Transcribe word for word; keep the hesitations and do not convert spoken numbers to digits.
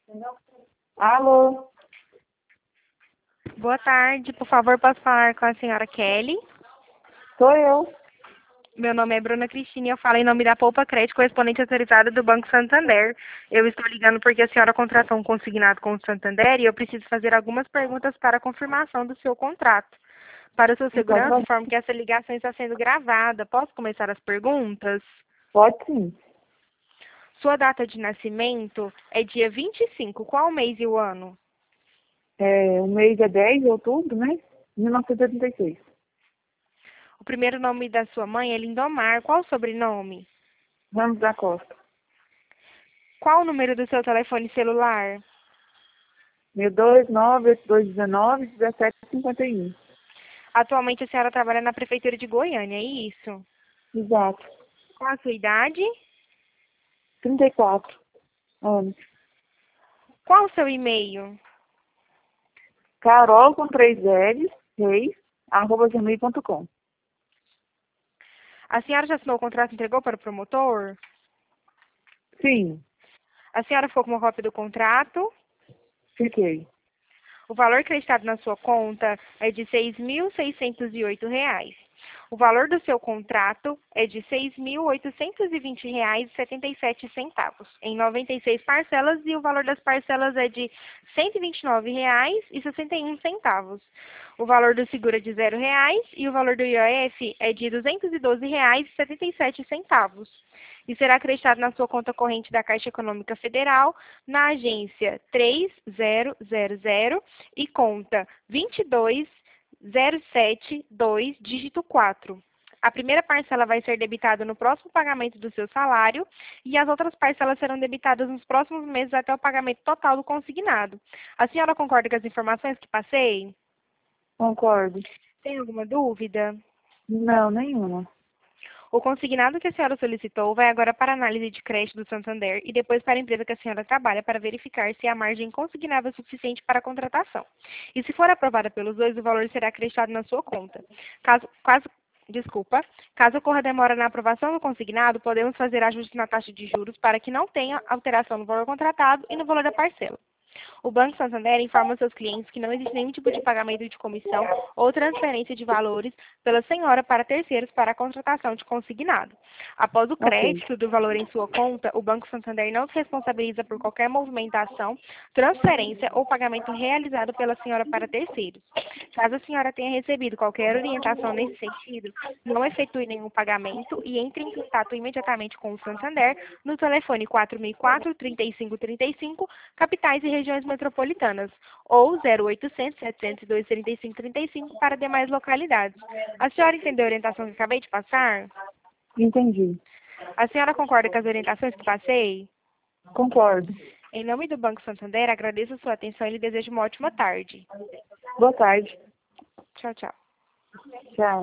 Alô? Boa tarde, por favor, posso falar com a senhora Kelly? Sou eu. Meu nome é Bruna Cristina e eu falo em nome da Poupa Crédito, correspondente autorizada do Banco Santander. Eu estou ligando porque a senhora contratou um consignado com o Santander e eu preciso fazer algumas perguntas para a confirmação do seu contrato. Para a sua Então, segurança, vai- informo que essa ligação está sendo gravada. Posso começar as perguntas? pode sim. Sua data de nascimento é dia vinte e cinco. Qual o mês e o ano? É, o mês é dez de outubro, né? mil novecentos e oitenta e seis. O primeiro nome da sua mãe é Lindomar. Qual o sobrenome? Ramos da Costa. Qual o número do seu telefone celular? Meu dois nove oito dois um nove um sete cinco um. Atualmente a senhora trabalha na Prefeitura de Goiânia, é isso? Exato. Qual a sua idade? trinta e quatro anos. Qual o seu e-mail? Carol com três L's, reis, arroba gmail ponto com. A senhora já assinou o contrato e entregou para o promotor? Sim, A senhora ficou com uma cópia do contrato? fiquei. O valor creditado na sua conta é de seis mil seiscentos e oito reais. O valor do seu contrato é de seis mil oitocentos e vinte reais e setenta e sete centavos, em noventa e seis parcelas, e o valor das parcelas é de cento e vinte e nove reais e sessenta e um centavos. O valor do seguro é de zero reais e o valor do I O F é de duzentos e doze reais e setenta e sete centavos. E será acreditado na sua conta corrente da Caixa Econômica Federal, na agência três zero zero zero e conta vinte e dois zero sete dois, dígito quatro. A primeira parcela vai ser debitada no próximo pagamento do seu salário e as outras parcelas serão debitadas nos próximos meses até o pagamento total do consignado. A senhora concorda com as informações que passei? Concordo. Tem alguma dúvida? Não, nenhuma. O consignado que a senhora solicitou vai agora para a análise de crédito do Santander e depois para a empresa que a senhora trabalha para verificar se a margem consignável é suficiente para a contratação. E se for aprovada pelos dois, o valor será acreditado na sua conta. Caso, caso, desculpa, caso ocorra demora na aprovação do consignado, podemos fazer ajustes na taxa de juros para que não tenha alteração no valor contratado e no valor da parcela. O Banco Santander informa seus clientes que não existe nenhum tipo de pagamento de comissão ou transferência de valores pela senhora para terceiros para a contratação de consignado. Após o Ok. crédito do valor em sua conta, o Banco Santander não se responsabiliza por qualquer movimentação, transferência ou pagamento realizado pela senhora para terceiros. Caso a senhora tenha recebido qualquer orientação nesse sentido, não efetue nenhum pagamento e entre em contato imediatamente com o Santander no telefone quatro mil e quatro, trinta e cinco trinta e cinco, capitais e regiões metropolitanas, ou zero oitocentos, setecentos e dois, trinta e cinco trinta e cinco para demais localidades. A senhora entendeu a orientação que acabei de passar? Entendi. A senhora concorda com as orientações que passei? Concordo. Em nome do Banco Santander, agradeço a sua atenção e lhe desejo uma ótima tarde. Boa tarde. Tchau, tchau. Tchau.